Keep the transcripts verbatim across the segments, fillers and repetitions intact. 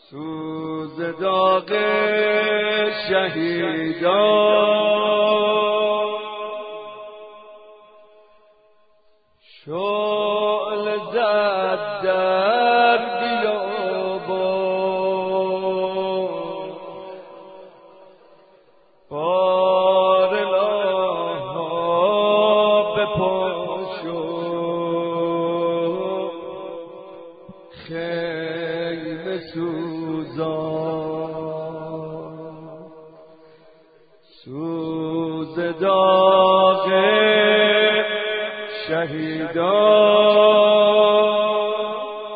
سوز داغ شهیدان شعله زد در بیابان بار لاها به پا شد خیمه سوزان سوز داغ شهیدان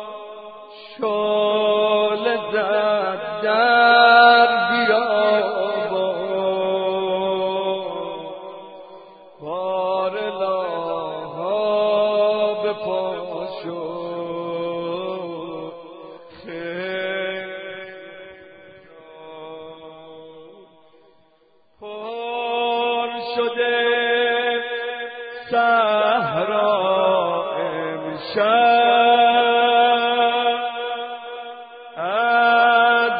شعله زد در بیابان بار لاها به پا شد پر شده صحرا امشب از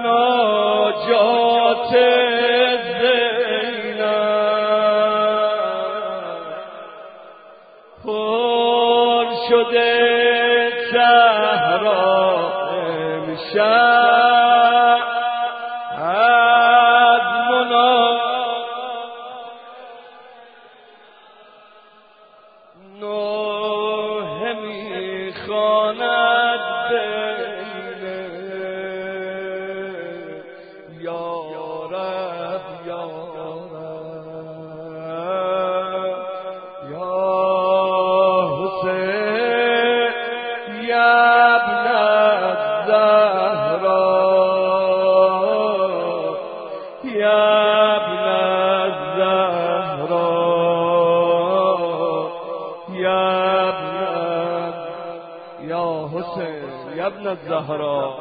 مناجات زینب پر شده صحرا امشب از مناجات نوحه میخواند بین یا رب یا رب یا حسین یا ابن الزهرا یا ابن الزهرا یا ابن یا حسین یا ابن الزهرا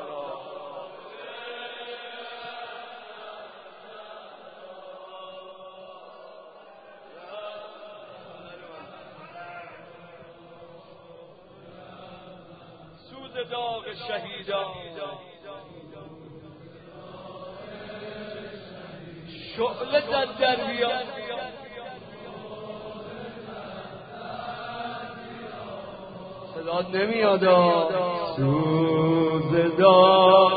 سوز داغ شهیدان شعله زد در بیابان صدا نمیاد سوز داغ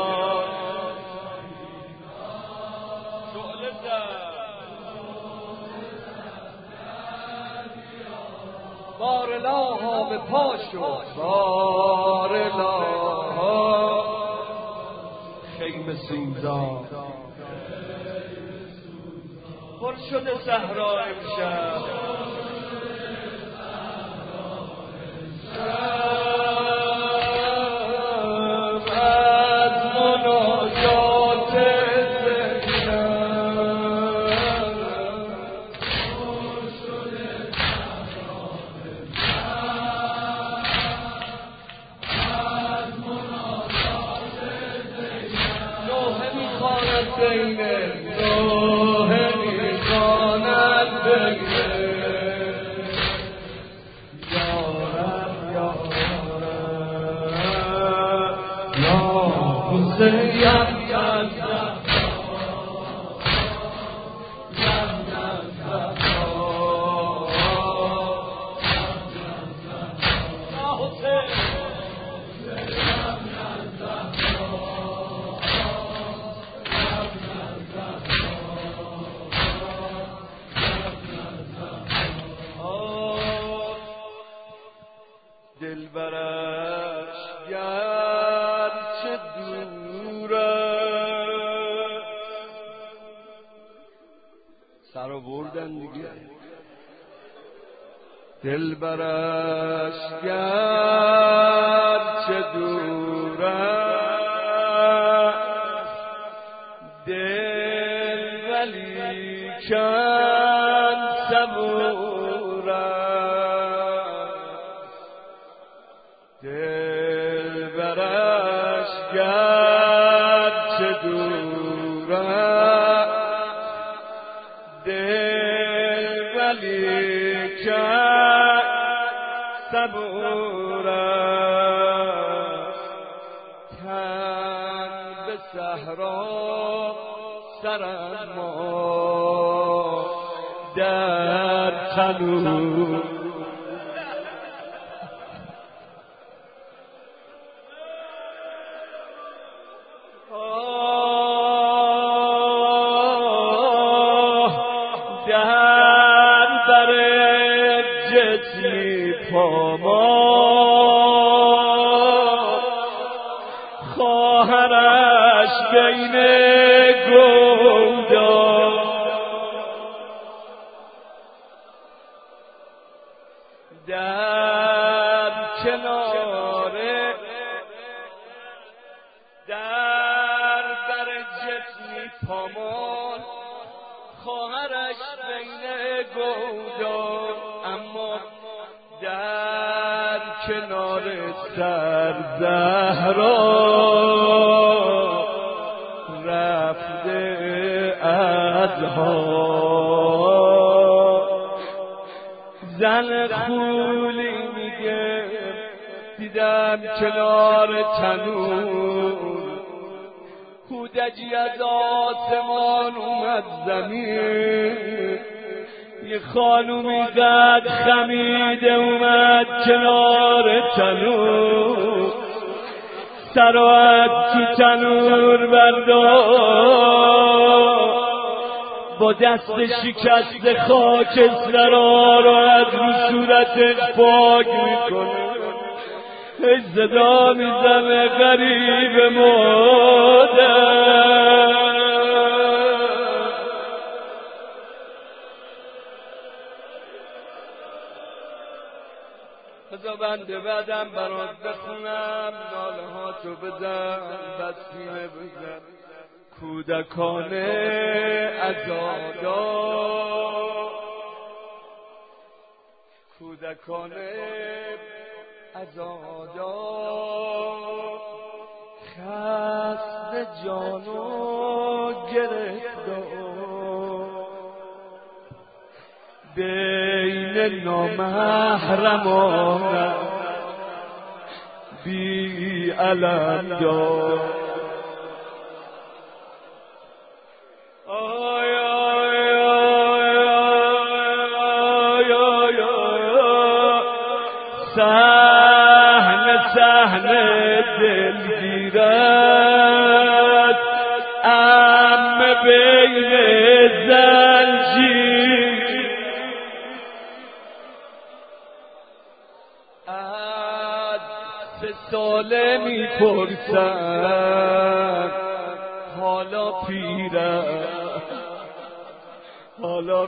شعله زد بار لاها به پا شد بار لاها خیمه سوزان پر شده صحرا امشب نوحه میخواند بین یا رب یا رب یا حسین یا دلبرش گرچه دوره سر آوردن دیگه دلبرش گرچه دوره دل ولیکن صبوره دلبرش گرچه دوره دل ولیکن صبوره تن به صحرا سرم ما در تنور در بر جسمی پامال خواهرش بین گودا در کنار در بر جسمی پامال خواهرش بین گودا اما در کنار سر زهرا رفته از ها زن خولی میگه دیدم کنار تنور کودکی از آسمان اومد زمین یه خانومی قد خمیده اومد کنار تنور سرات تو تنور بردار با دست شکست خاکسترها رو از رو صورتش پاک میکنه صدا میزنه غریب مادر بذار بنده بعدم برات بخونم ناله ها تو بزن بسیمه بزن کودکانه عزادا کودکانه عزادا خسته جانو گرفتار بین نامحرمان بی علم دار آی آی آی آی صحنه صحنه دلگیرد ام بین زنجیر از سه ساله میپرسن حالا پیرم حالا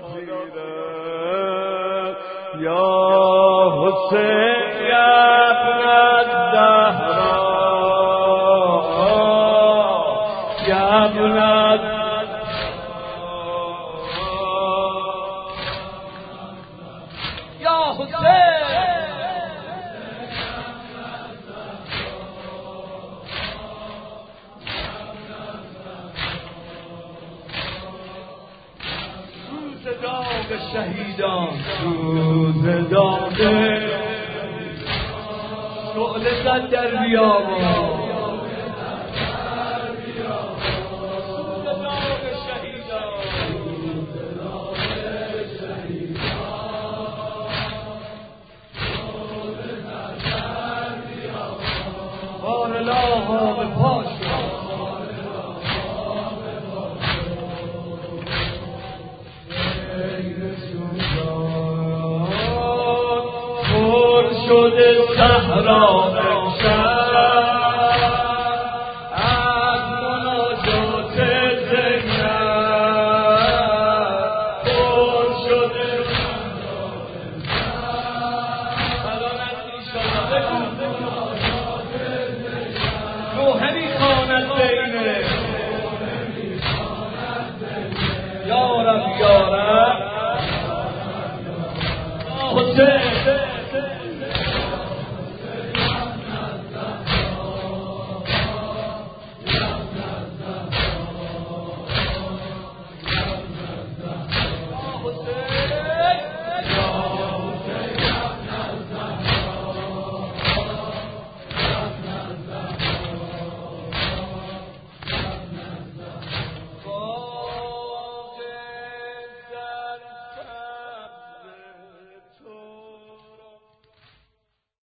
پیرم یا حسین یا ابن الزهرا یا ابن یا حسین داغ شهیدان روز داغ شعله زد در بیابان روز داغ شهیدان بار لاها به پاش شده صحرا امشب از مناجات زینب پر شده صحرا امشب الان از ایشالا بگو روحه میخواند بینه